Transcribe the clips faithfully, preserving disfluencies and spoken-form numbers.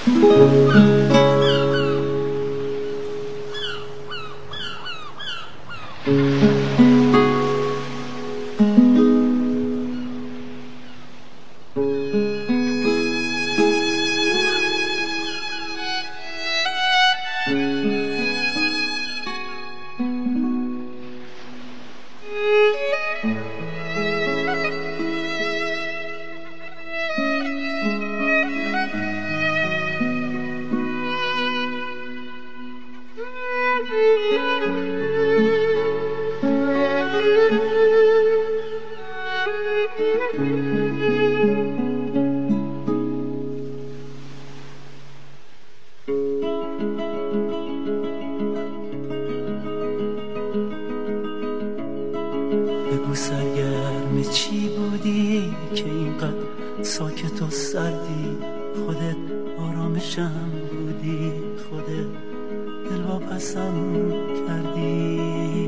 بگو سرگرم چی بودی که اینقدر ساکت و سردی؟ خودت آرامشم بودی، خودت دلواپسم کردی.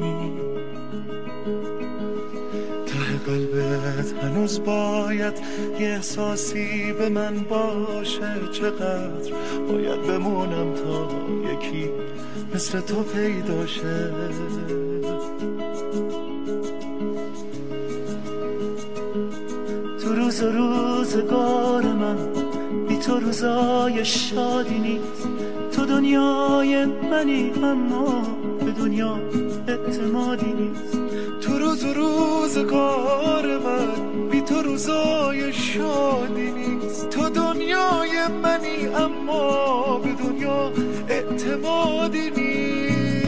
ته قلبت هنوز باید یه احساسی به من باشه. چقدر باید بمونم تا یکی مثل تو پیدا شه. تو روز و روزگار من بی تو روزای شادی نیست. تو دنیای منی اما به دنیا اعتمادی نیست. تو روز و روزگار من بی تو روزای شادی نیست. تو دنیای منی اما به دنیا اعتمادی نیست.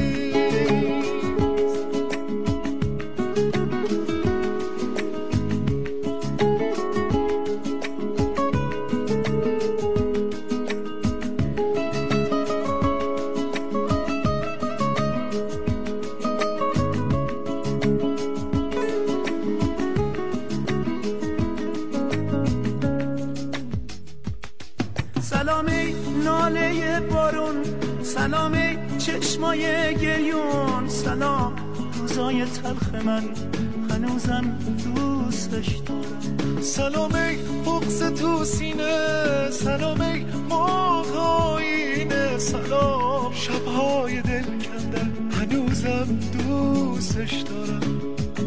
سلامی ناله بارون، سلامی چشمای گریون، سلام روزای تلخ من هنوزم دوستش دارم. سلامی بغض تو سینه، سلامی موج آینه، سلام شبهای دل کندن هنوزم دوستش دارم.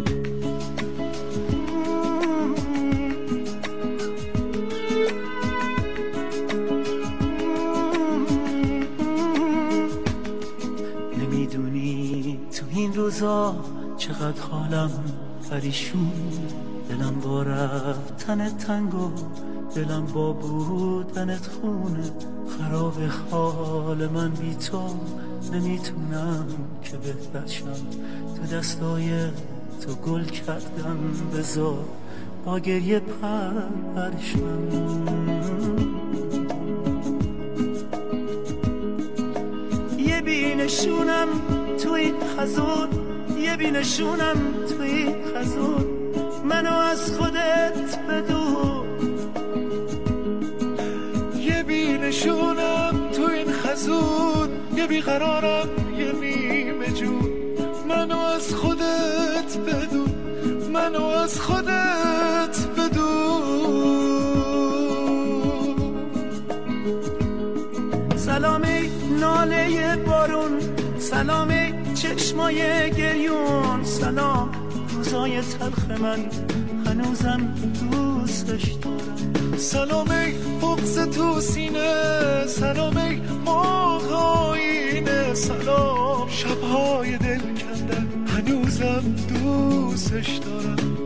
نمیدونی تو این روزا چقدر حالم پریشون، دلم با رفتن تنگ و دلم با بودنت خونه. خراب حال من بی تو، نمیتونم که بهتر شم. تو دستای تو گل کردم، بذار با گریه پرشم. یه بینشونم تو این خزون، یه بینشونم تو این خزون، منو از خودت بدون. یه بینشونم تو این خزون، یه بیقرارم یه نیمه جون، منو از خودت بدون، منو از خودت بدون. سلامی ناله بارون، سلامی چشمای گریون، سلام روزای تلخ من هنوزم دوستش دارم. سلامی بغض تو سینه، سلامی موج آینه، سلام شبهای دل کندن هنوزم دوستش دارم.